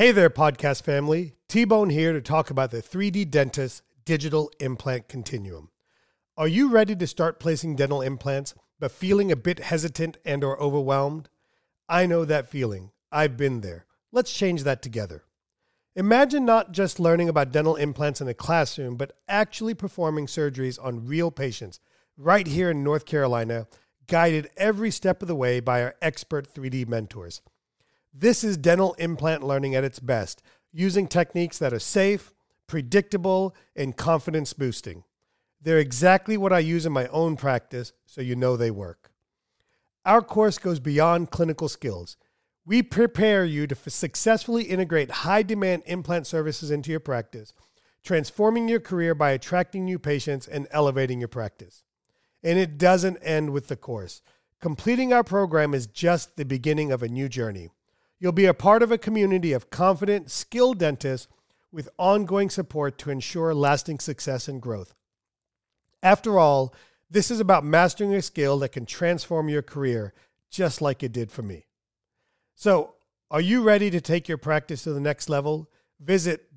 Hey there, podcast family. T-Bone here to talk about the 3D Dentist Digital Implant Continuum. Are you ready to start placing dental implants, but feeling a bit hesitant and or overwhelmed? I know that feeling. I've been there. Let's change that together. Imagine not just learning about dental implants in a classroom, but actually performing surgeries on real patients right here in North Carolina, guided every step of the way by our expert 3D mentors. This is dental implant learning at its best, using techniques that are safe, predictable, and confidence boosting. They're exactly what I use in my own practice, so you know they work. Our course goes beyond clinical skills. We prepare you to successfully integrate high-demand implant services into your practice, transforming your career by attracting new patients and elevating your practice. And it doesn't end with the course. Completing our program is just the beginning of a new journey. You'll be a part of a community of confident, skilled dentists with ongoing support to ensure lasting success and growth. After all, this is about mastering a skill that can transform your career, just like it did for me. So, are you ready to take your practice to the next level? Visit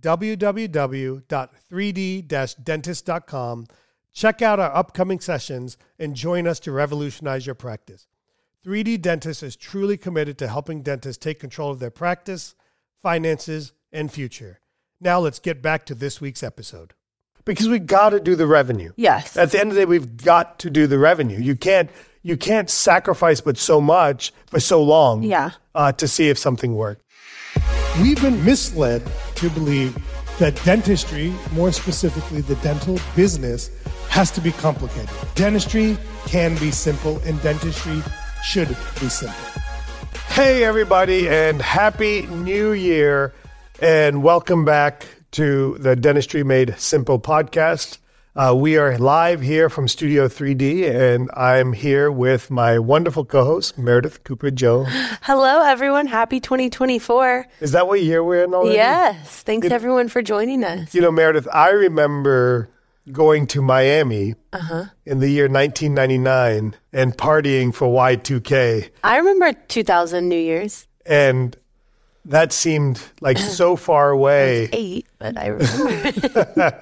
www.3d-dentist.com, check out our upcoming sessions, and join us to revolutionize your practice. 3D Dentist is truly committed to helping dentists take control of their practice, finances, and future. Now let's get back to this week's episode. Because we got to do the revenue. Yes. At the end of the day, we've got to do the revenue. You can't sacrifice but so much for so long to see if something works. We've been misled to believe that dentistry, more specifically the dental business, has to be complicated. Dentistry can be simple, and dentistry should be simple. Hey, everybody, and Happy New Year, and welcome back to the Dentistry Made Simple podcast. We are live here from Studio 3D, and I'm here with my wonderful co-host, Meredith Cooper-Joe. Hello, everyone. Happy 2024. Is that what year we're in already? Yes. Thanks, everyone, for joining us. You know, Meredith, I remember going to Miami in the year 1999 and partying for Y2K. I remember 2000 New Year's. And that seemed like so far away. I was 8, but I remember.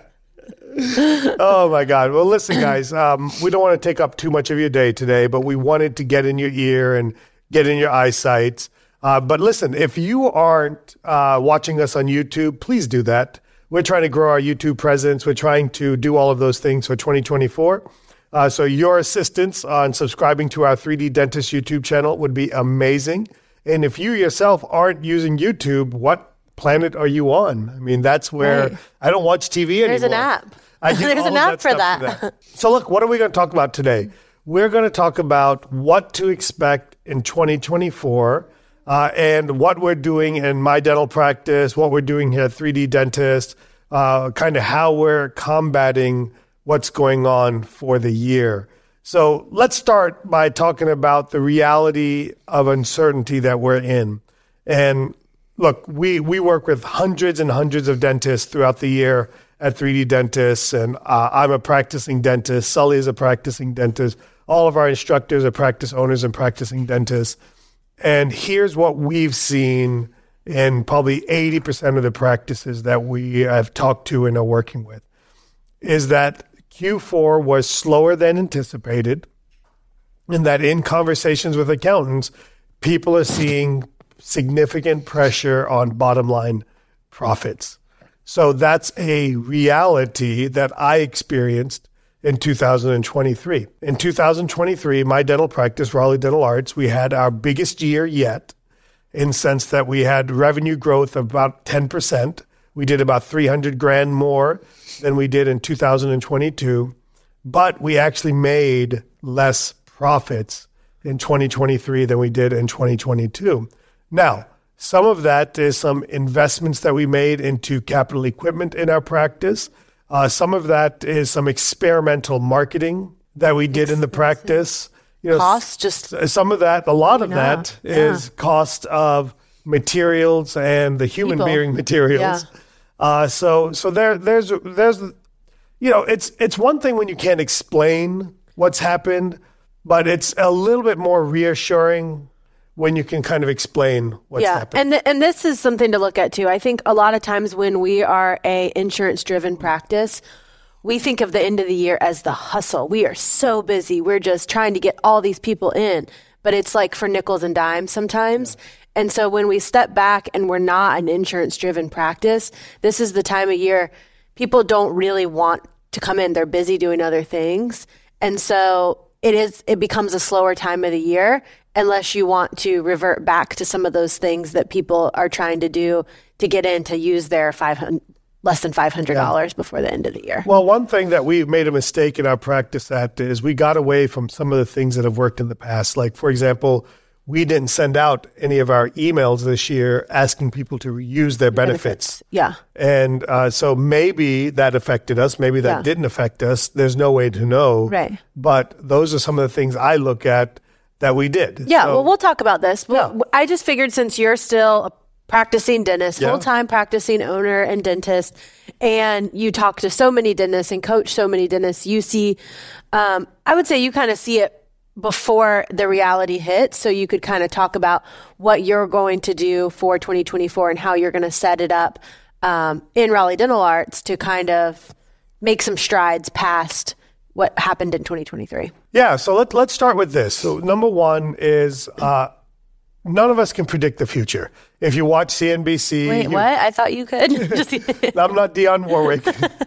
Oh, my God. Well, listen, guys, we don't want to take up too much of your day today, but we wanted to get in your ear and get in your eyesight. But listen, if you aren't watching us on YouTube, please do that. We're trying to grow our YouTube presence. We're trying to do all of those things for 2024. So your assistance on subscribing to our 3D Dentist YouTube channel would be amazing. And if you yourself aren't using YouTube, what planet are you on? I mean, that's where I don't watch TV anymore. There's an app. There's an app for that. So look, what are we going to talk about today? We're going to talk about what to expect in 2024 and what we're doing in my dental practice, what we're doing here at 3D Dentist, kind of how we're combating what's going on for the year. So let's start by talking about the reality of uncertainty that we're in. And look, we work with hundreds and hundreds of dentists throughout the year at 3D Dentists, and I'm a practicing dentist. Sully is a practicing dentist. All of our instructors are practice owners and practicing dentists. And here's what we've seen in probably 80% of the practices that we have talked to and are working with, is that Q4 was slower than anticipated, and that in conversations with accountants, people are seeing significant pressure on bottom line profits. So that's a reality that I experienced in 2023. In 2023, my dental practice, Raleigh Dental Arts, we had our biggest year yet, in the sense that we had revenue growth of about 10%. We did about $300,000 more than we did in 2022, but we actually made less profits in 2023 than we did in 2022. Now, some of that is some investments that we made into capital equipment in our practice. Some of that is some experimental marketing that we did in the practice. You know, cost, just some of that, a lot of that is cost of materials and the human bearing materials. So there's you know, it's one thing when you can't explain what's happened, but it's a little bit more reassuring when you can kind of explain what's happening. And this is something to look at too. I think a lot of times when we are a insurance-driven practice, we think of the end of the year as the hustle. We are so busy. We're just trying to get all these people in, but it's like for nickels and dimes sometimes. Yeah. And so when we step back and we're not an insurance-driven practice, this is the time of year people don't really want to come in. They're busy doing other things. And so it becomes a slower time of the year unless you want to revert back to some of those things that people are trying to do to get in to use their less than $500 before the end of the year. Well, one thing that we made a mistake in our practice at is we got away from some of the things that have worked in the past. Like, for example, we didn't send out any of our emails this year asking people to use their benefits. Yeah. And so maybe that affected us. Maybe that didn't affect us. There's no way to know. Right. But those are some of the things I look at that we did. Yeah, well, we'll talk about this. Yeah. I just figured since you're still a practicing dentist, full-time practicing owner and dentist, and you talk to so many dentists and coach so many dentists, you see, I would say you kind of see it before the reality hits. So you could kind of talk about what you're going to do for 2024 and how you're going to set it up in Raleigh Dental Arts to kind of make some strides past what happened in 2023. Yeah, so let's start with this. So number one is none of us can predict the future. If you watch CNBC... Wait, what? I thought you could. I'm not Dionne Warwick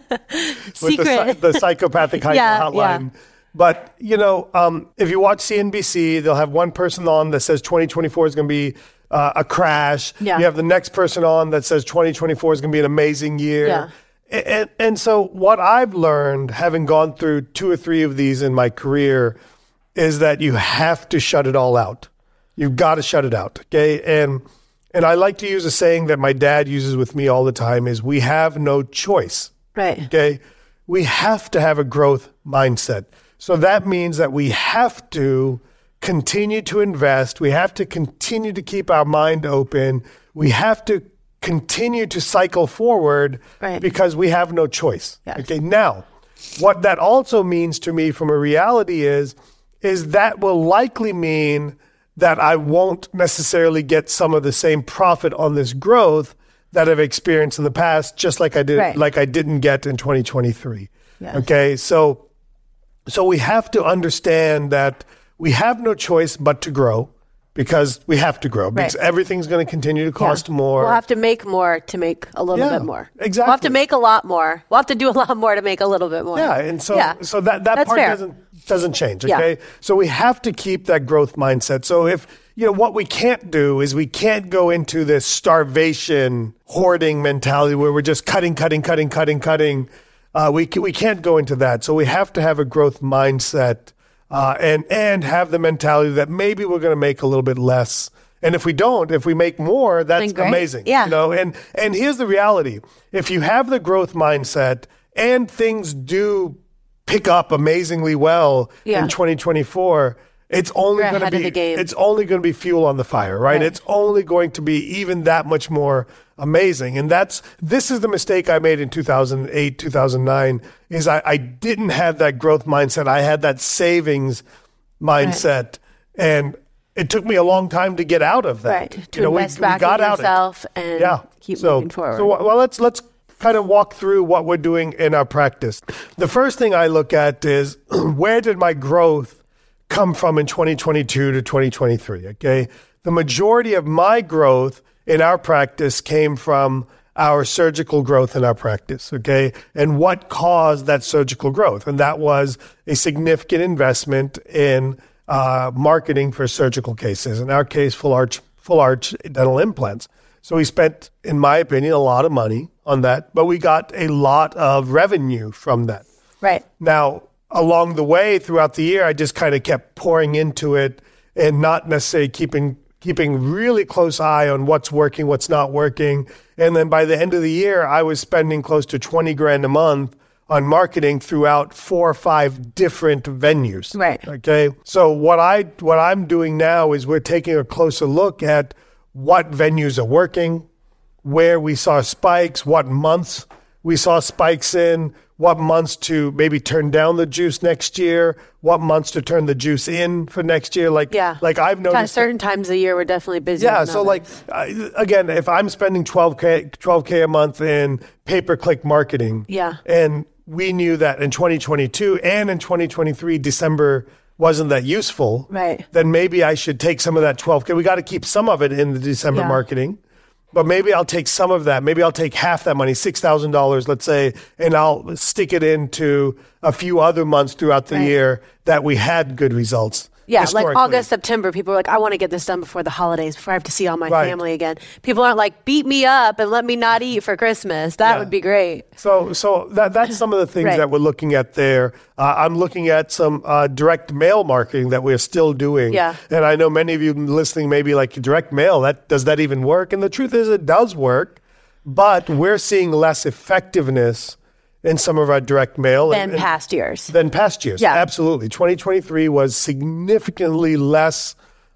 with the psychopathic hotline. Yeah. But, if you watch CNBC, they'll have one person on that says 2024 is going to be a crash. Yeah. You have the next person on that says 2024 is going to be an amazing year. Yeah. And so what I've learned, having gone through 2 or 3 of these in my career, is that you have to shut it all out. You've got to shut it out, okay? And I like to use a saying that my dad uses with me all the time is we have no choice. Right. Okay? We have to have a growth mindset. So that means that we have to continue to invest. We have to continue to keep our mind open. We have to continue to cycle forward because we have no choice. Yes. Okay. Now, what that also means to me from a reality is that will likely mean that I won't necessarily get some of the same profit on this growth that I've experienced in the past, just like I did, like I didn't get in 2023. Yes. Okay. So we have to understand that we have no choice but to grow. Because we have to grow. Because everything's going to continue to cost more. We'll have to make more to make a little bit more. Exactly. We'll have to make a lot more. We'll have to do a lot more to make a little bit more. Yeah, and so that part fair. doesn't change. Okay, so we have to keep that growth mindset. So if what we can't do is we can't go into this starvation hoarding mentality where we're just cutting. We can't go into that. So we have to have a growth mindset. And have the mentality that maybe we're going to make a little bit less. And if we make more, that's amazing. Yeah. And here's the reality. If you have the growth mindset and things do pick up amazingly well in 2024, it's only going to be fuel on the fire, right? It's only going to be even that much more amazing. And this is the mistake I made in 2008, 2009, is I didn't have that growth mindset. I had that savings mindset. And it took me a long time to get out of that. Right. To invest back in yourself and keep moving forward. So let's kind of walk through what we're doing in our practice. The first thing I look at is where did my growth come from in 2022 to 2023, okay? The majority of my growth in our practice came from our surgical growth in our practice, okay? And what caused that surgical growth? And that was a significant investment in marketing for surgical cases. In our case, full arch dental implants. So we spent, in my opinion, a lot of money on that, but we got a lot of revenue from that. Right. Now, along the way, throughout the year, I just kind of kept pouring into it and not necessarily keeping really close eye on what's working, what's not working. And then by the end of the year, I was spending close to $20,000 a month on marketing throughout 4 or 5 different venues. Right. Okay. So what I'm doing now is we're taking a closer look at what venues are working, where we saw spikes, what months We saw spikes in what months to maybe turn down the juice next year, what months to turn the juice in for next year. Like I've noticed certain times of the year we're definitely busy. Yeah. So again, if I'm spending $12K a month in pay-per-click marketing, and we knew that in 2022 and in 2023, December wasn't that useful, right? Then maybe I should take some of that $12K. We got to keep some of it in the December marketing, but maybe I'll take some of that. Maybe I'll take half that money, $6,000, let's say, and I'll stick it into a few other months throughout the year that we had good results. Yeah, like August, September, people are like, I want to get this done before the holidays, before I have to see all my family again. People aren't like, beat me up and let me not eat for Christmas. That would be great. So that's some of the things that we're looking at there. I'm looking at some direct mail marketing that we're still doing. Yeah. And I know many of you listening may be like, direct mail, does that even work? And the truth is it does work, but we're seeing less effectiveness in some of our direct mail. Than past years. Yeah. Absolutely. 2023 was significantly less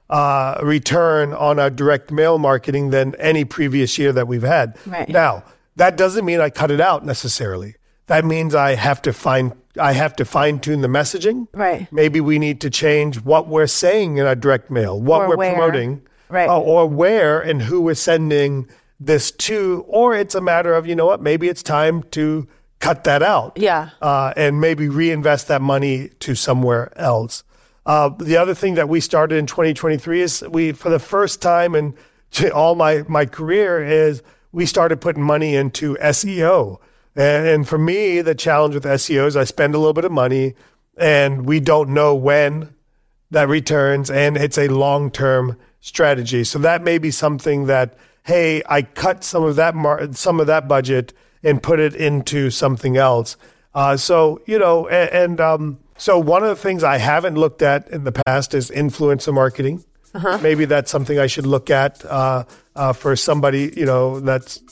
return on our direct mail marketing than any previous year that we've had. Right. Now, that doesn't mean I cut it out necessarily. That means I have to fine-tune the messaging. Right. Maybe we need to change what we're saying in our direct mail, what we're promoting, or where and who we're sending this to, or it's a matter of, you know what, maybe it's time to cut that out. Yeah. And maybe reinvest that money to somewhere else. The other thing that we started in 2023 is for the first time in all my career is we started putting money into SEO. And for me, the challenge with SEO is I spend a little bit of money and we don't know when that returns, and it's a long-term strategy. So that may be something that, hey, I cut some of that budget and put it into something else. So one of the things I haven't looked at in the past is influencer marketing. Maybe that's something I should look at for somebody, that's...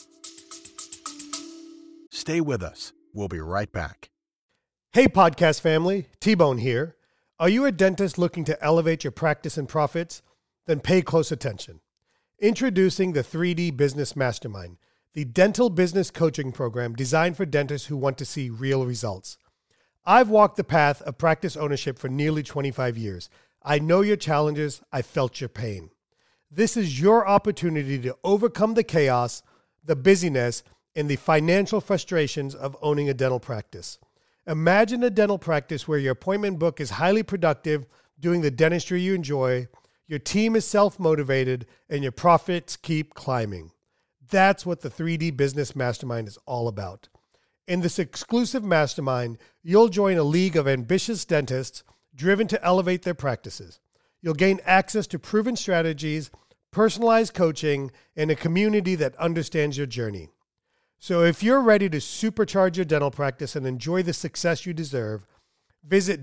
Stay with us. We'll be right back. Hey, podcast family, T-Bone here. Are you a dentist looking to elevate your practice and profits? Then pay close attention. Introducing the 3D Business Mastermind, the dental business coaching program designed for dentists who want to see real results. I've walked the path of practice ownership for nearly 25 years. I know your challenges. I felt your pain. This is your opportunity to overcome the chaos, the busyness, and the financial frustrations of owning a dental practice. Imagine a dental practice where your appointment book is highly productive, doing the dentistry you enjoy, your team is self-motivated, and your profits keep climbing. That's what the 3D Business Mastermind is all about. In this exclusive mastermind, you'll join a league of ambitious dentists driven to elevate their practices. You'll gain access to proven strategies, personalized coaching, and a community that understands your journey. So if you're ready to supercharge your dental practice and enjoy the success you deserve, visit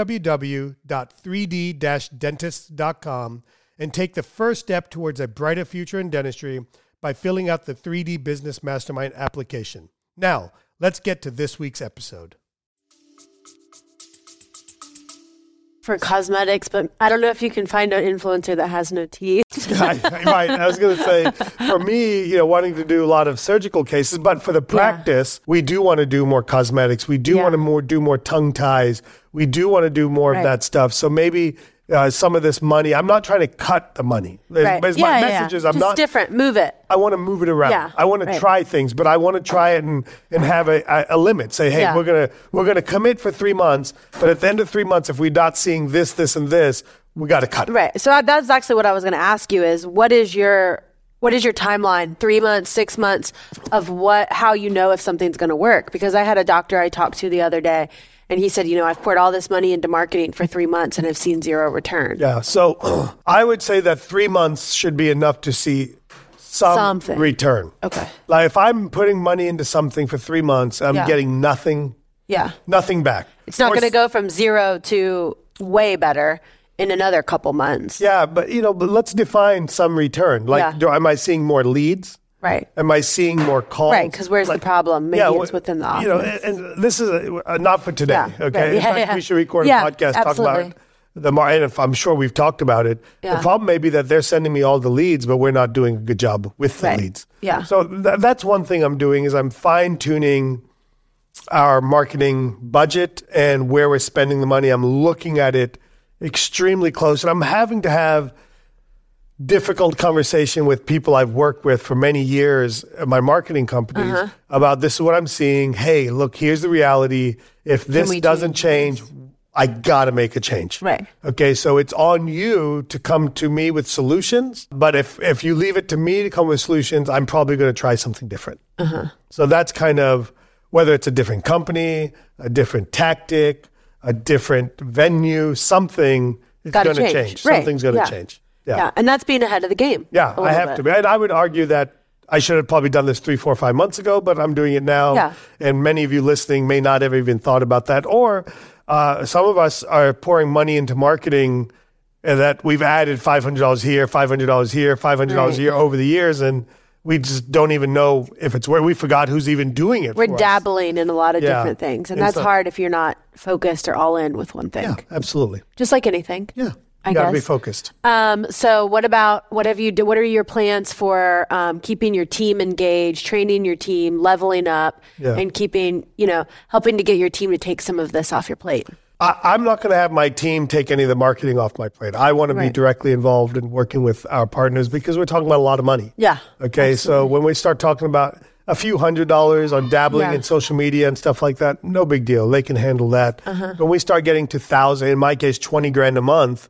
www.3d-dentist.com and take the first step towards a brighter future in dentistry by filling out the 3D Business Mastermind application. Now, let's get to this week's episode. For cosmetics, but I don't know if you can find an influencer that has no teeth. Right. I was going to say, for me, wanting to do a lot of surgical cases, but for the practice, we do want to do more cosmetics. We do want to do more tongue ties. We do want to do more of that stuff. So maybe some of this money, I'm not trying to cut the money. My message is I'm not different. Move it. I want to move it around. Yeah, I want to try things, but I want to try it and have a limit. Say, hey, we're gonna commit for 3 months, but at the end of 3 months, if we're not seeing this, and this, we got to cut it. Right. So that's actually what I was going to ask you is what is your timeline? 3 months, 6 months of how you know if something's going to work? Because I had a doctor I talked to the other day, and he said, I've poured all this money into marketing for 3 months and I've seen zero return. Yeah. So I would say that 3 months should be enough to see something return. Okay. Like if I'm putting money into something for 3 months, I'm getting nothing. Yeah. Nothing back. It's not going to go from zero to way better in another couple months. Yeah, but let's define some return. Like, am I seeing more leads? Right. Am I seeing more calls? Right, because where's the problem? Maybe it's within the office. And this is not for today, okay? In fact, we should record a podcast, talk about and if I'm sure we've talked about it. Yeah. The problem may be that they're sending me all the leads, but we're not doing a good job with the leads. Yeah. So that's one thing I'm doing is I'm fine-tuning our marketing budget and where we're spending the money. I'm looking at it extremely close, and I'm having to have difficult conversation with people I've worked with for many years at my marketing companies about this is what I'm seeing. Hey, look, here's the reality. If this doesn't change, I got to make a change. Right. Okay, so it's on you to come to me with solutions. But if you leave it to me to come with solutions, I'm probably going to try something different. So that's kind of whether it's a different company, a different tactic, a different venue, something is going to change. Right. Something's going to change. Yeah, and that's being ahead of the game. Yeah, I have to be. And I would argue that I should have probably done this 3, 4, 5 months ago, but I'm doing it now. Yeah. And many of you listening may not have even thought about that. Or some of us are pouring money into marketing and that we've added $500 here, $500 here, $500 here over the years, and we just don't even know if it's where we forgot who's even doing it. We're dabbling in a lot of different things, and that's so, hard if you're not focused or all in with one thing. Yeah, absolutely. Just like anything. Yeah. I You got to be guess. focused. So what are your plans for keeping your team engaged, training your team, leveling up, and keeping, helping to get your team to take some of this off your plate? I'm not going to have my team take any of the marketing off my plate. I want to be directly involved in working with our partners because we're talking about a lot of money. Yeah. Okay. Absolutely. So when we start talking about a few $100s on dabbling in social media and stuff like that, no big deal. They can handle that. When we start getting to $1,000, in my case, $20,000 a month,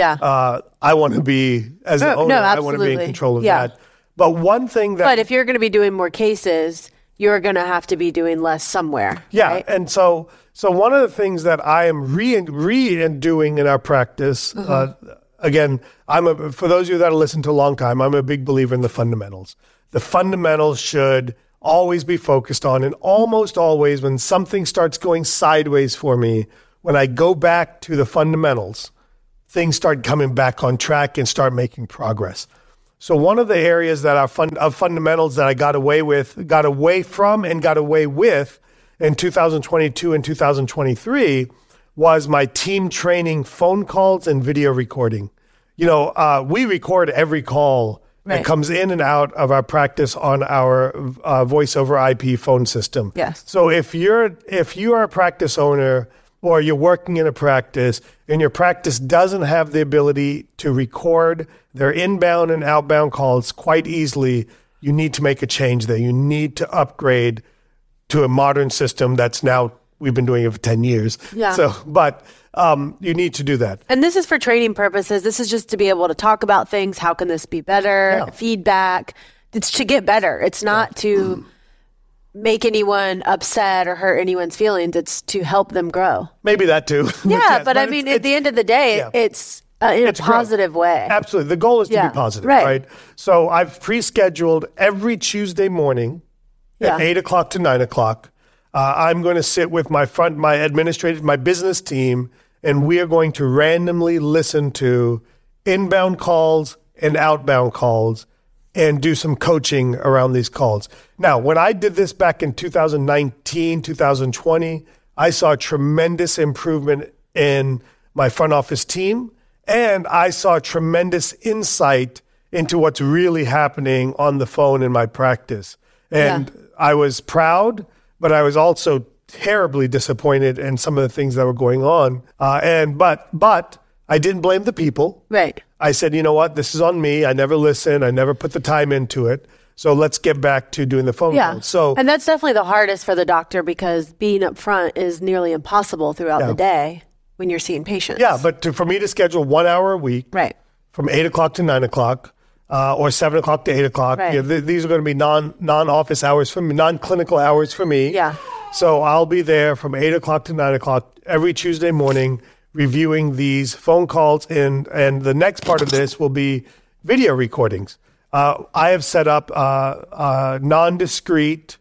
I want to be, as an owner, I want to be in control of that. But one thing that... But if you're going to be doing more cases, you're going to have to be doing less somewhere. Yeah, right? and so one of the things that I am doing in our practice, again, for those of you that have listened to a long time, I'm a big believer in the fundamentals. The fundamentals should always be focused on, and almost always when something starts going sideways for me, when I go back to the fundamentals, things start coming back on track and start making progress. So one of the areas that are fundamentals that I got away with in 2022 and 2023 was my team training phone calls and video recording. We record every call that comes in and out of our practice on our voice over IP phone system. Yes. So if you are a practice owner or you're working in a practice and your practice doesn't have the ability to record their inbound and outbound calls quite easily, you need to make a change there. You need to upgrade to a modern system that's now, we've been doing it for 10 years. Yeah. So, but you need to do that. And this is for training purposes. This is just to be able to talk about things. How can this be better? Yeah. Feedback. It's to get better. It's not to make anyone upset or hurt anyone's feelings. It's to help them grow. Maybe that too. Yeah, but I mean, at the end of the day, it's in a positive way. Absolutely. The goal is to be positive, right? So I've pre-scheduled every Tuesday morning at 8 o'clock to 9 o'clock. I'm going to sit with my business team, and we are going to randomly listen to inbound calls and outbound calls and do some coaching around these calls. Now, when I did this back in 2019, 2020, I saw a tremendous improvement in my front office team, and I saw tremendous insight into what's really happening on the phone in my practice. And I was proud, but I was also terribly disappointed in some of the things that were going on. But I didn't blame the people. Right. I said, you know what? This is on me. I never listened. I never put the time into it. So let's get back to doing the phone calls. And that's definitely the hardest for the doctor because being up front is nearly impossible throughout the day when you're seeing patients. Yeah, but for me to schedule 1 hour a week, from 8 o'clock to 9 o'clock, or 7 o'clock to 8 o'clock, these are going to be non-office hours for me, non-clinical hours for me. Yeah. So I'll be there from 8 o'clock to 9 o'clock every Tuesday morning, reviewing these phone calls, and the next part of this will be video recordings. I have set up non-discrete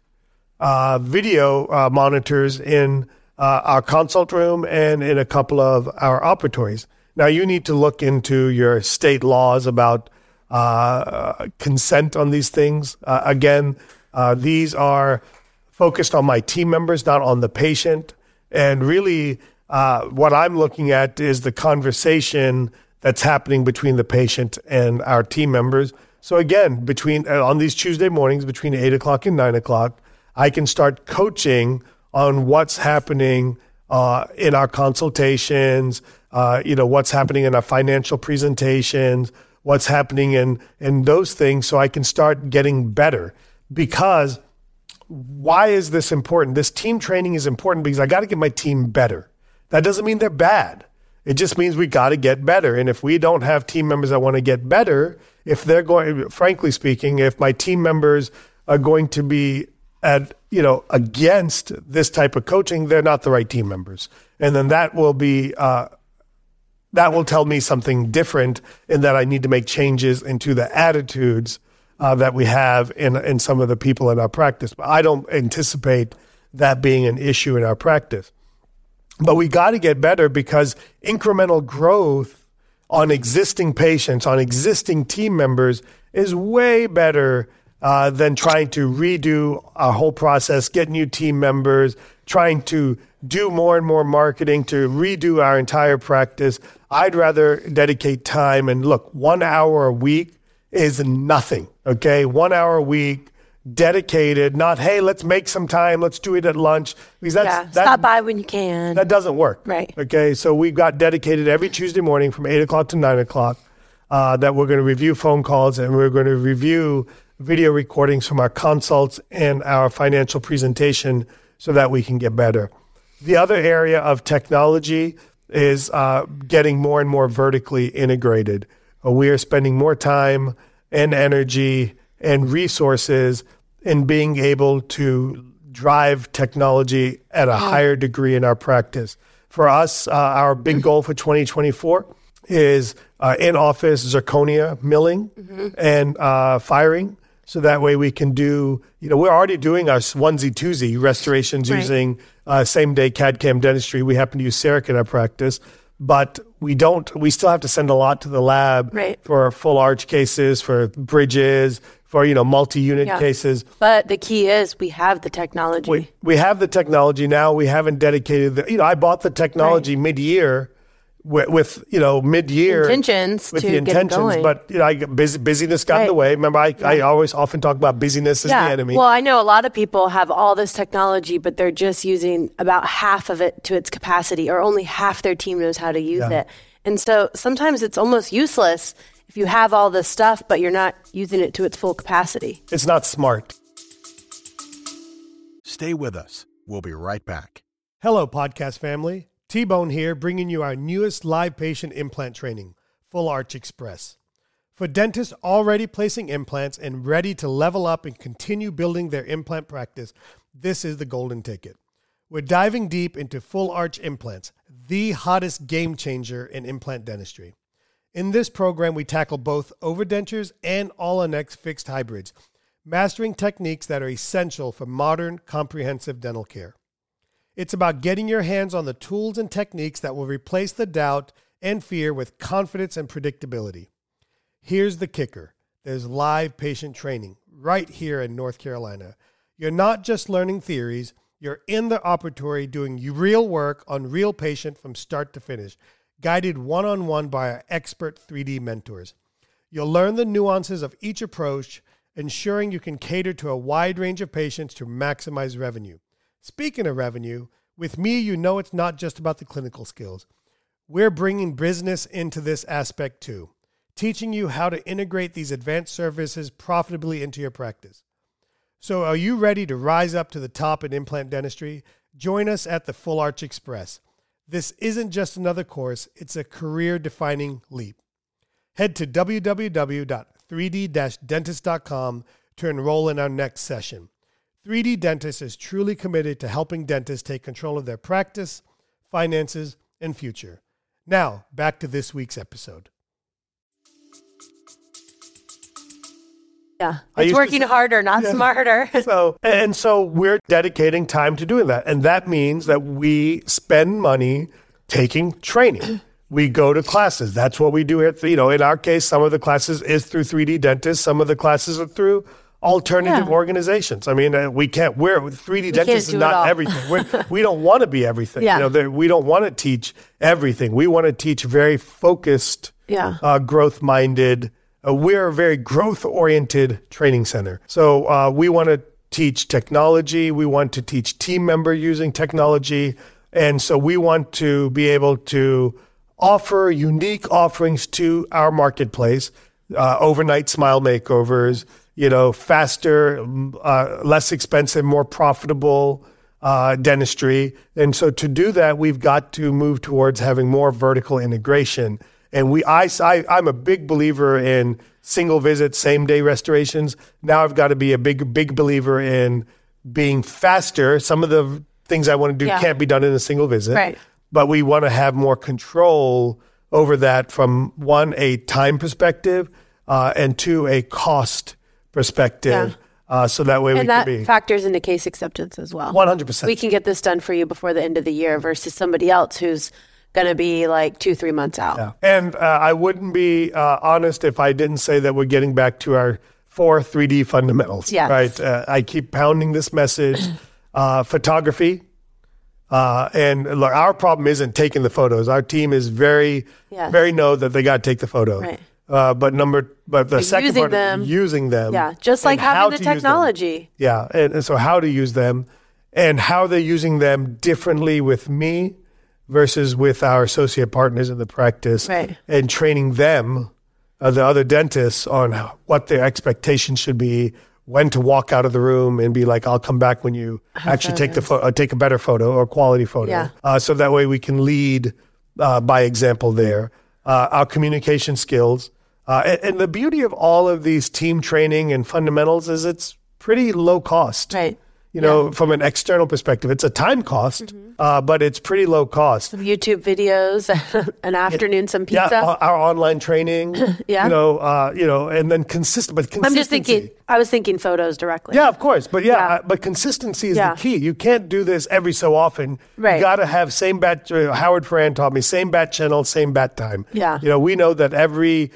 video monitors in our consult room and in a couple of our operatories. Now, you need to look into your state laws about consent on these things. Again, these are focused on my team members, not on the patient. And really, what I'm looking at is the conversation that's happening between the patient and our team members. So again, on these Tuesday mornings between 8 o'clock and 9 o'clock, I can start coaching on what's happening in our consultations, what's happening in our financial presentations, what's happening in those things, so I can start getting better. Because why is this important? This team training is important because I got to get my team better. That doesn't mean they're bad. It just means we got to get better. And if we don't have team members that want to get better, if they're going, frankly speaking, if my team members are going to be against this type of coaching, they're not the right team members. And then that will tell me something different, in that I need to make changes into the attitudes that we have in some of the people in our practice. But I don't anticipate that being an issue in our practice. But we got to get better, because incremental growth on existing patients, on existing team members, is way better than trying to redo our whole process, get new team members, trying to do more and more marketing to redo our entire practice. I'd rather dedicate time. And look, 1 hour a week is nothing, okay? 1 hour a week, dedicated, not, hey, let's make some time, let's do it at lunch. Because stop by when you can. That doesn't work. Right. Okay, so we've got dedicated every Tuesday morning from 8 o'clock to 9 o'clock that we're going to review phone calls, and we're going to review video recordings from our consults and our financial presentation so that we can get better. The other area of technology is getting more and more vertically integrated. We are spending more time and energy and resources in being able to drive technology at a higher degree in our practice. For us, our big goal for 2024 is in-office zirconia milling and firing. So that way we can do, we're already doing our onesie-twosie restorations using same-day CAD/CAM dentistry. We happen to use CEREC in our practice, but we still have to send a lot to the lab for full arch cases, for bridges, for, multi-unit cases. But the key is we have the technology. We have the technology now. We haven't dedicated I bought the technology mid-year with mid-year intentions with to the intentions, but busyness got in the way. Remember, I always often talk about busyness as the enemy. Well, I know a lot of people have all this technology, but they're just using about half of it to its capacity, or only half their team knows how to use it. And so sometimes it's almost useless if you have all this stuff, but you're not using it to its full capacity. It's not smart. Stay with us. We'll be right back. Hello, podcast family. T-Bone here, bringing you our newest live patient implant training, Full Arch Express. For dentists already placing implants and ready to level up and continue building their implant practice, this is the golden ticket. We're diving deep into full arch implants, the hottest game changer in implant dentistry. In this program, we tackle both overdentures and all-on-X fixed hybrids, mastering techniques that are essential for modern, comprehensive dental care. It's about getting your hands on the tools and techniques that will replace the doubt and fear with confidence and predictability. Here's the kicker. There's live patient training right here in North Carolina. You're not just learning theories. You're in the operatory doing real work on real patient from start to finish, guided one-on-one by our expert 3D mentors. You'll learn the nuances of each approach, ensuring you can cater to a wide range of patients to maximize revenue. Speaking of revenue, with me, it's not just about the clinical skills. We're bringing business into this aspect too, teaching you how to integrate these advanced services profitably into your practice. So are you ready to rise up to the top in implant dentistry? Join us at the Full Arch Express. This isn't just another course, it's a career-defining leap. Head to www.3d-dentist.com to enroll in our next session. 3D Dentist is truly committed to helping dentists take control of their practice, finances, and future. Now, back to this week's episode. Yeah, it's working harder, not smarter. So we're dedicating time to doing that. And that means that we spend money taking training. We go to classes. That's what we do here. In our case, some of the classes is through 3D Dentist. Some of the classes are through alternative organizations. I mean, we're 3D dentists is not everything. We don't want to be everything. Yeah. We don't want to teach everything. We want to teach very focused, growth-minded. We're a very growth-oriented training center. So we want to teach technology. We want to teach team member using technology. And so we want to be able to offer unique offerings to our marketplace, overnight smile makeovers, faster, less expensive, more profitable dentistry. And so to do that, we've got to move towards having more vertical integration. And I'm a big believer in single visit, same day restorations. Now I've got to be a big believer in being faster. Some of the things I want to do can't be done in a single visit. Right. But we want to have more control over that from one, a time perspective, and two, a cost perspective. So that way we can be. And that factors into case acceptance as well. 100%. We can get this done for you before the end of the year versus somebody else who's going to be like 2-3 months out. Yeah. And I wouldn't be honest if I didn't say that we're getting back to our 4 3D fundamentals. Yes. Right. I keep pounding this message. Photography. And look, our problem isn't taking the photos. Our team is very know that they got to take the photo. Right. But the second using part them. is using them. Yeah, just like having the technology. Yeah, and so how to use them and how they're using them differently with me versus with our associate partners in the practice, and training them, the other dentists, on what their expectations should be, when to walk out of the room and be like, I'll come back when you actually take a better photo or quality photo. Yeah. So that way we can lead by example there. Our communication skills. And the beauty of all of these team training and fundamentals is it's pretty low cost. Right. From an external perspective, it's a time cost, but it's pretty low cost. Some YouTube videos, an afternoon, some pizza. Yeah, our online training. And then consistent. But consistency. I was thinking photos directly. Yeah, of course. But but consistency is the key. You can't do this every so often. Right. You got to have same bat. Howard Ferran taught me same bat channel, same bat time. Yeah. We know that every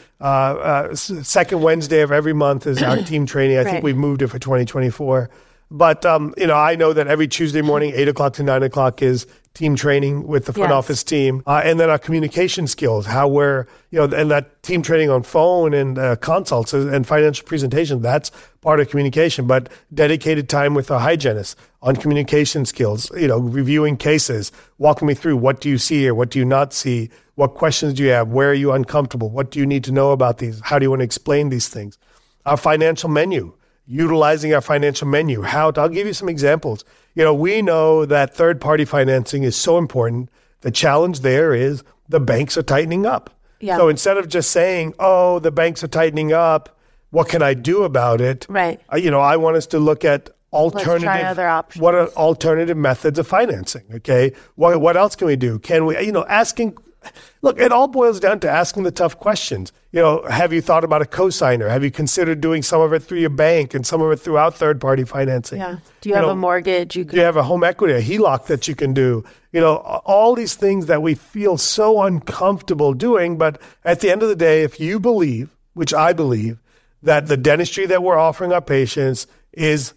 second Wednesday of every month is our team training. I think we've moved it for 2024. But, I know that every Tuesday morning, 8 o'clock to 9 o'clock is team training with the front office team. And then our communication skills, how we're, and that team training on phone and consults and financial presentation, that's part of communication. But dedicated time with a hygienist on communication skills, reviewing cases, walking me through what do you see here, what do you not see, what questions do you have, where are you uncomfortable, what do you need to know about these, how do you want to explain these things. Our financial menu. Utilizing our financial menu. I'll give you some examples. We know that third-party financing is so important. The challenge there is the banks are tightening up. Yeah. So instead of just saying, oh, the banks are tightening up, what can I do about it? Right. I want us to look at alternative. Let's try other options. What are alternative methods of financing? Okay. What else can we do? Can we, asking. Look, it all boils down to asking the tough questions. Have you thought about a cosigner? Have you considered doing some of it through your bank and some of it throughout third-party financing? Yeah. Do you have a mortgage? Do you have a home equity, a HELOC that you can do? All these things that we feel so uncomfortable doing. But at the end of the day, if you believe, which I believe, that the dentistry that we're offering our patients is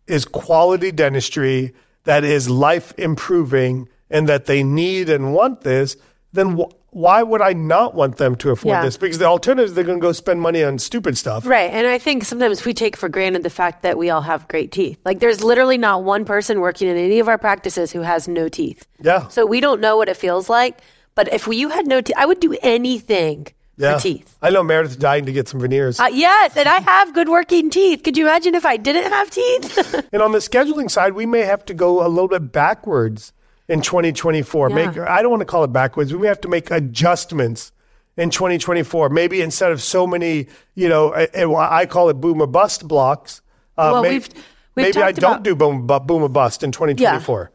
quality dentistry, that is life improving, and that they need and want this, then why would I not want them to afford this? Because the alternative is they're going to go spend money on stupid stuff. Right. And I think sometimes we take for granted the fact that we all have great teeth. Like there's literally not one person working in any of our practices who has no teeth. Yeah. So we don't know what it feels like. But if you had no teeth, I would do anything for teeth. I know Meredith's dying to get some veneers. Yes. And I have good working teeth. Could you imagine if I didn't have teeth? And on the scheduling side, we may have to go a little bit backwards in 2024. I don't want to call it backwards. We have to make adjustments in 2024. Maybe instead of so many, I call it boom or bust blocks. We've maybe I don't do boom or bust in 2024.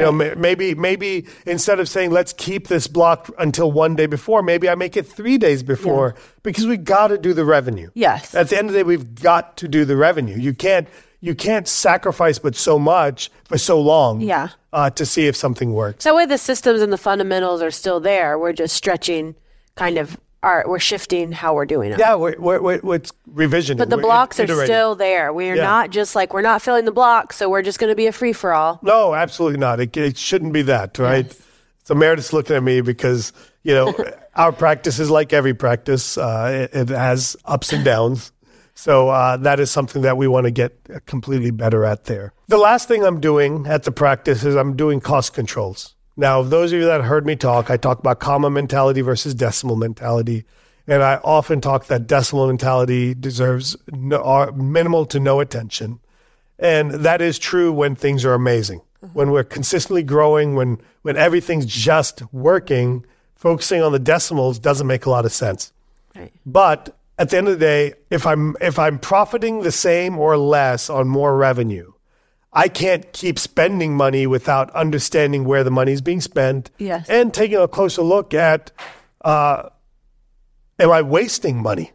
Maybe instead of saying let's keep this block until one day before, maybe I make it 3 days before because we got to do the revenue. Yes. At the end of the day, we've got to do the revenue. You can't sacrifice but so much for so long to see if something works. That way the systems and the fundamentals are still there. We're just stretching kind of we're shifting how we're doing it. Yeah, it's revision. But the blocks are still there. We're not just like, we're not filling the blocks, so we're just going to be a free-for-all. No, absolutely not. It shouldn't be that, right? Yes. So Meredith's looking at me because, our practice is like every practice. It has ups and downs. So that is something that we want to get completely better at there. The last thing I'm doing at the practice is I'm doing cost controls. Now, those of you that heard me talk, I talk about comma mentality versus decimal mentality. And I often talk that decimal mentality deserves minimal to no attention. And that is true when things are amazing. When we're consistently growing, when everything's just working, focusing on the decimals doesn't make a lot of sense. Right. But at the end of the day, if I'm profiting the same or less on more revenue, I can't keep spending money without understanding where the money is being spent. Yes. And taking a closer look at, am I wasting money?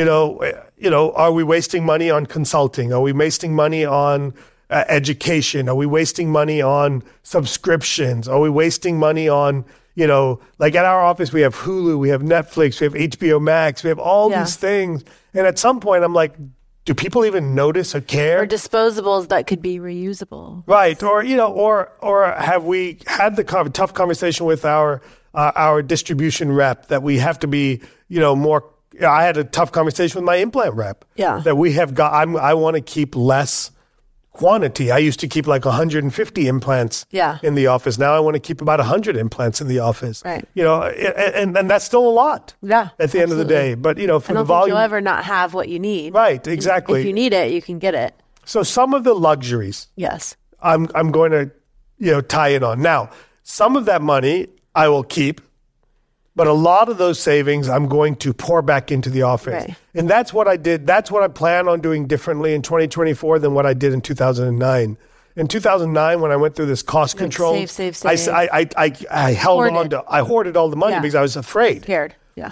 Are we wasting money on consulting? Are we wasting money on education? Are we wasting money on subscriptions? Are we wasting money on, like at our office, we have Hulu, we have Netflix, we have HBO Max, we have all these things. And at some point, I'm like, do people even notice or care? Or disposables that could be reusable. Right. Or, or have we had the tough conversation with our distribution rep that we have to be, more. I had a tough conversation with my implant rep. Yeah. That we have got, I want to keep less quantity. I used to keep like 150 implants in the office. Now I want to keep about 100 implants in the office. Right. And that's still a lot. Yeah. At the end of the day. But, for the volume. I don't think you'll ever not have what you need. Right. Exactly. If you need it, you can get it. So some of the luxuries. Yes. I'm going to, tie it on. Now, some of that money I will keep. But a lot of those savings I'm going to pour back into the office. Right. And that's what I did. That's what I plan on doing differently in 2024 than what I did in 2009. In 2009, when I went through this cost control, save. I hoarded all the money because I was afraid. Scared. Yeah.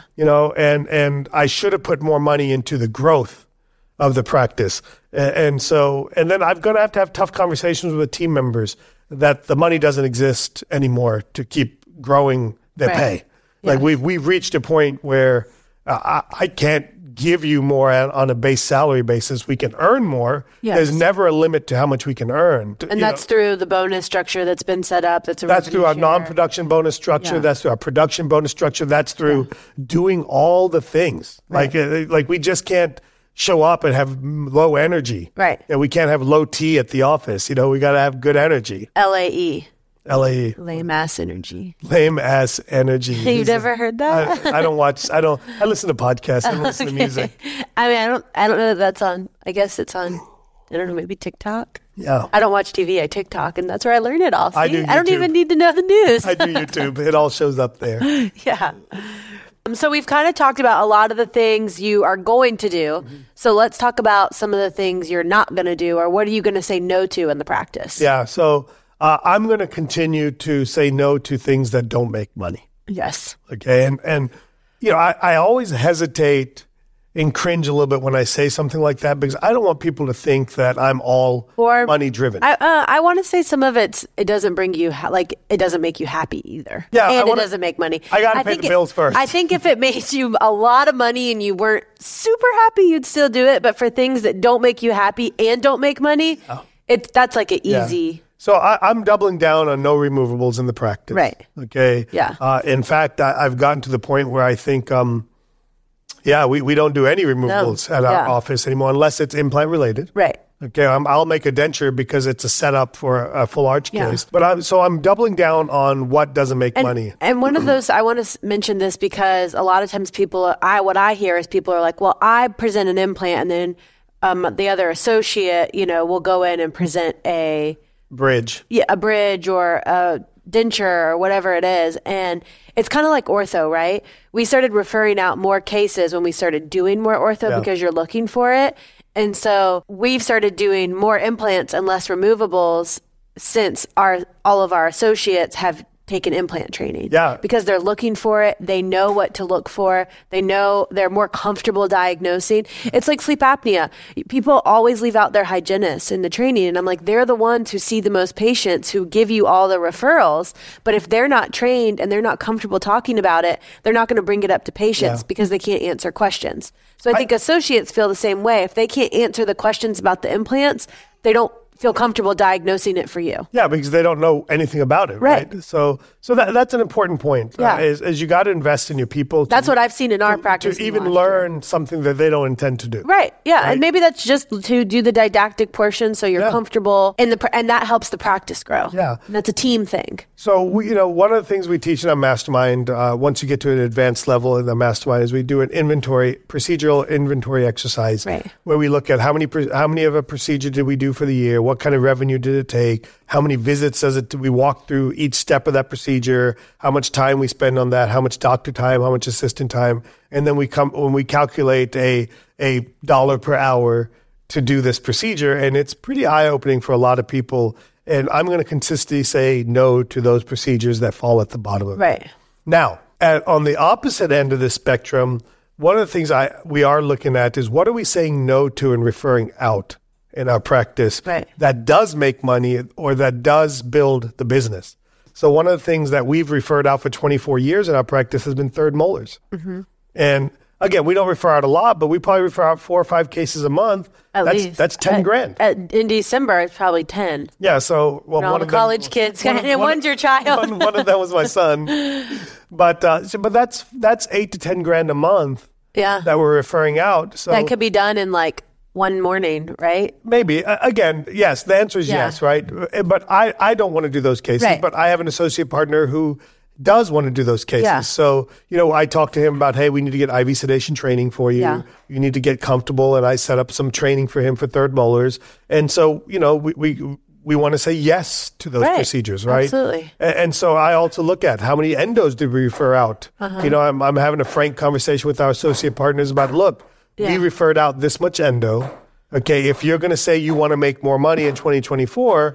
And I should have put more money into the growth of the practice. And then I'm going to have tough conversations with team members that the money doesn't exist anymore to keep growing their pay. Like we've reached a point where I can't give you more on a base salary basis. We can earn more. Yes. There's never a limit to how much we can earn. And that's through the bonus structure that's been set up. That's through our non-production bonus structure. Yeah. That's through our production bonus structure. That's through doing all the things. Right. Like we just can't show up and have low energy. Right. And we can't have low T at the office. We got to have good energy. LAE. Lame ass energy. Lame ass energy. You've never heard that? I listen to podcasts. I don't listen to music. I don't know that that's on. I guess it's on. I don't know, maybe TikTok. Yeah. I don't watch TV. I TikTok, and that's where I learn it all. See? I do YouTube. I don't even need to know the news. I do YouTube. It all shows up there. Yeah. So we've kind of talked about a lot of the things you are going to do. Mm-hmm. So let's talk about some of the things you're not going to do, or what are you going to say no to in the practice? Yeah. So I'm going to continue to say no to things that don't make money. Yes. Okay. And I always hesitate and cringe a little bit when I say something like that because I don't want people to think that I'm all money driven. I want to say some of it doesn't bring you, it doesn't make you happy either. Yeah. And it doesn't make money. I got to pay the bills first. I think if it made you a lot of money and you weren't super happy, you'd still do it. But for things that don't make you happy and don't make money, that's like an easy. Yeah. So I'm doubling down on no removables in the practice. Right. Okay. Yeah. In fact, I've gotten to the point where I think, we don't do any removables at our office anymore unless it's implant related. Right. Okay. I'll make a denture because it's a setup for a full arch case. But I'm doubling down on what doesn't make money. And one of those, I want to mention this because a lot of times what I hear is people are like, well, I present an implant and then the other associate, will go in and present a bridge. Yeah, a bridge or a denture or whatever it is. And it's kind of like ortho, right? We started referring out more cases when we started doing more ortho because you're looking for it. And so we've started doing more implants and less removables since all of our associates have taken implant training. Yeah. Because they're looking for it. They know what to look for. They know they're more comfortable diagnosing. It's like sleep apnea. People always leave out their hygienists in the training. And I'm like, they're the ones who see the most patients, who give you all the referrals. But if they're not trained and they're not comfortable talking about it, they're not going to bring it up to patients because they can't answer questions. So I think associates feel the same way. If they can't answer the questions about the implants, they don't feel comfortable diagnosing it for you. Yeah, because they don't know anything about it, right? So that's an important point. Yeah. Is you got to invest in your people. That's what I've seen in our practice. To even learn something that they don't intend to do. Right. Yeah. Right? And maybe that's just to do the didactic portion so you're comfortable and that helps the practice grow. Yeah. And that's a team thing. So, one of the things we teach in our mastermind, once you get to an advanced level in the mastermind, is we do an procedural inventory exercise, where we look at how many of a procedure did we do for the year, what kind of revenue did it take, how many visits did we walk through each step of that procedure, how much time we spend on that, how much doctor time, how much assistant time, and then when we calculate a dollar per hour to do this procedure, and it's pretty eye-opening for a lot of people. And I'm going to consistently say no to those procedures that fall at the bottom of it. Right. Now, on the opposite end of the spectrum, one of the things we are looking at is what are we saying no to and referring out in our practice that does make money or that does build the business. So one of the things that we've referred out for 24 years in our practice has been third molars. Mm-hmm. And again, we don't refer out a lot, but we probably refer out 4 or 5 cases a month. At least. That's 10 grand. In December, it's probably 10. Yeah. So one of the college kids, and one's your child. One of them was my son. But that's 8 to 10 grand a month. Yeah. That we're referring out. So that could be done in like one morning, right? Maybe. Again, yes. The answer is yes, right? But I don't want to do those cases. Right. But I have an associate partner who does want to do those cases. Yeah. So, I talked to him about, hey, we need to get IV sedation training for you. Yeah. You need to get comfortable. And I set up some training for him for third molars. And so, we want to say yes to those procedures, right? Absolutely. And so I also look at how many endos did we refer out? I'm having a frank conversation with our associate partners about, look, we referred out this much endo. Okay, if you're going to say you want to make more money in 2024,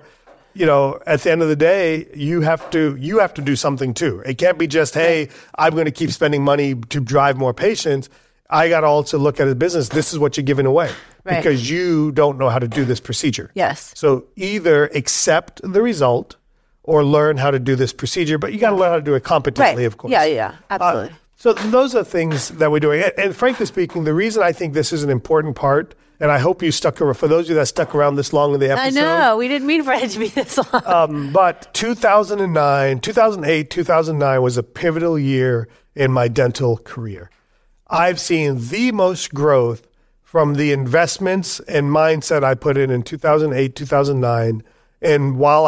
at the end of the day, you have to do something too. It can't be just, hey, I'm going to keep spending money to drive more patients. I got to also look at a business. This is what you're giving away because you don't know how to do this procedure. Yes. So either accept the result or learn how to do this procedure, but you got to learn how to do it competently, of course. Yeah, absolutely. So those are things that we're doing. And frankly speaking, the reason I think this is an important part, and I hope you stuck around, for those of you that stuck around this long in the episode. I know, we didn't mean for it to be this long. But 2008, 2009 was a pivotal year in my dental career. I've seen the most growth from the investments and mindset I put in 2008, 2009. And while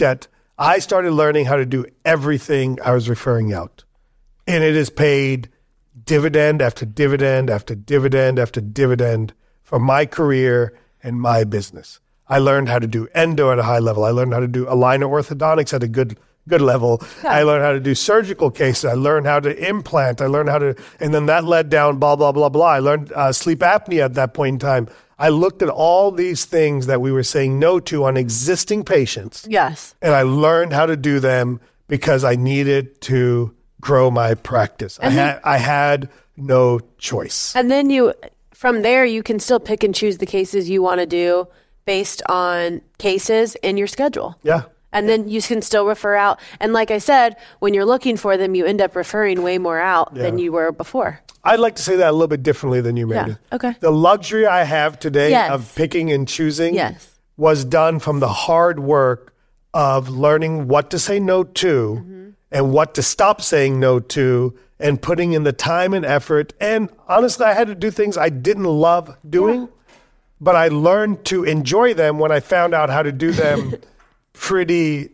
I started learning how to do everything I was referring out. And it has paid dividend after dividend after dividend after dividend for my career and my business. I learned how to do endo at a high level. I learned how to do aligner orthodontics at a good level. Yeah. I learned how to do surgical cases. I learned how to implant. I learned how to, and then that led down blah, blah, blah, blah. I learned sleep apnea at that point in time. I looked at all these things that we were saying no to on existing patients. Yes. And I learned how to do them because I needed to grow my practice. I had no choice. And then from there, you can still pick and choose the cases you want to do based on cases in your schedule. Yeah. And then you can still refer out. And like I said, when you're looking for them, you end up referring way more out than you were before. I'd like to say that a little bit differently than you made it. Okay. The luxury I have today of picking and choosing was done from the hard work of learning what to say no to and what to stop saying no to and putting in the time and effort. And honestly, I had to do things I didn't love doing, but I learned to enjoy them when I found out how to do them pretty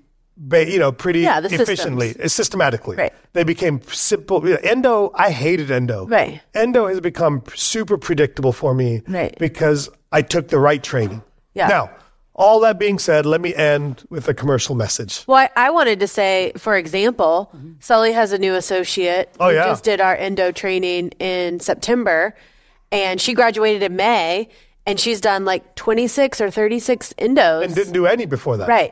efficiently, systematically. Right. They became simple. Endo, I hated endo. Right. Endo has become super predictable for me because I took the right training. Yeah. Now, all that being said, let me end with a commercial message. Well, I wanted to say, for example, Sully has a new associate. We just did our endo training in September, and she graduated in May, and she's done like 26 or 36 endos. And didn't do any before that. Right.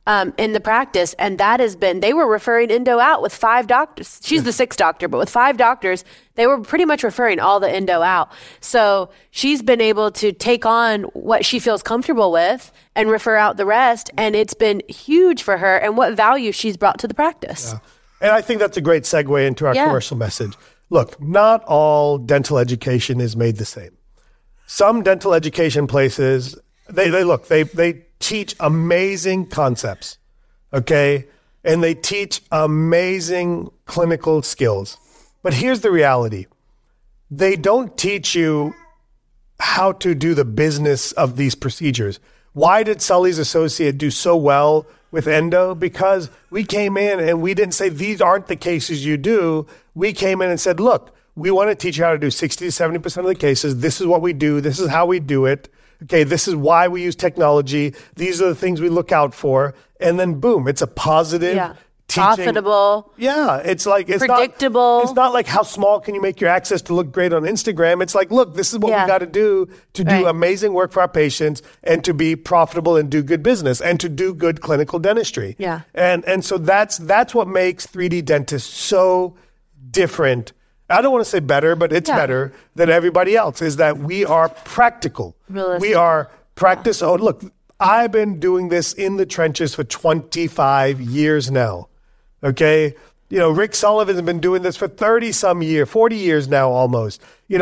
in the practice. And that has been, they were referring endo out with 5 doctors. She's the 6th doctor, but with 5 doctors, they were pretty much referring all the endo out. So she's been able to take on what she feels comfortable with and refer out the rest. And it's been huge for her and what value she's brought to the practice. Yeah. And I think that's a great segue into our commercial message. Look, not all dental education is made the same. Some dental education places, they teach amazing concepts, okay? And they teach amazing clinical skills. But here's the reality. They don't teach you how to do the business of these procedures. Why did Sully's associate do so well with endo? Because we came in and we didn't say, these aren't the cases you do. We came in and said, look, we want to teach you how to do 60 to 70% of the cases. This is what we do. This is how we do it. Okay, this is why we use technology. These are the things we look out for. And then boom, it's a positive teaching. Profitable. Yeah, it's like it's predictable. It's not like how small can you make your access to look great on Instagram. It's like, look, this is what we got to do amazing work for our patients and to be profitable and do good business and to do good clinical dentistry. Yeah. And so that's what makes 3D dentists so different. I don't want to say better, but it's better than everybody else, is that we are practical. Realistic. We are practice. Oh, look, I've been doing this in the trenches for 25 years now. Okay. Rick Sullivan has been doing this for 40 years now almost. We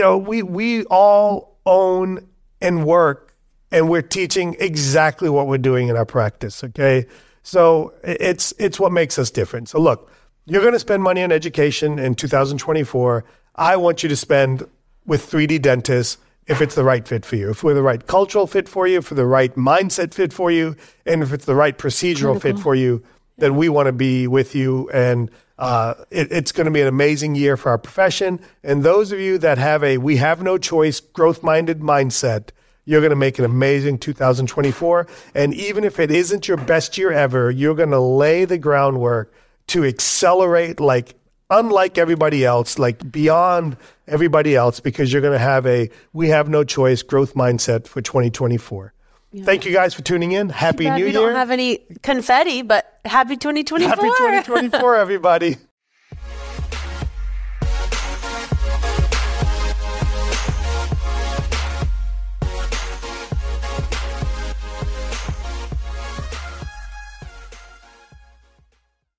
all own and work and we're teaching exactly what we're doing in our practice. Okay. So it's what makes us different. So look, you're going to spend money on education in 2024. I want you to spend with 3D dentists if it's the right fit for you, if we're the right cultural fit for you, if we're the right mindset fit for you, and if it's the right procedural fit for you, then we want to be with you. And it's going to be an amazing year for our profession. And those of you that have a we have no choice, growth-minded mindset, you're going to make an amazing 2024. And even if it isn't your best year ever, you're going to lay the groundwork to accelerate unlike everybody else, beyond everybody else, because you're going to have a we have no choice growth mindset for 2024. Yeah. Thank you guys for tuning in. Happy New Year. We don't have any confetti, but happy 2024. Happy 2024, everybody.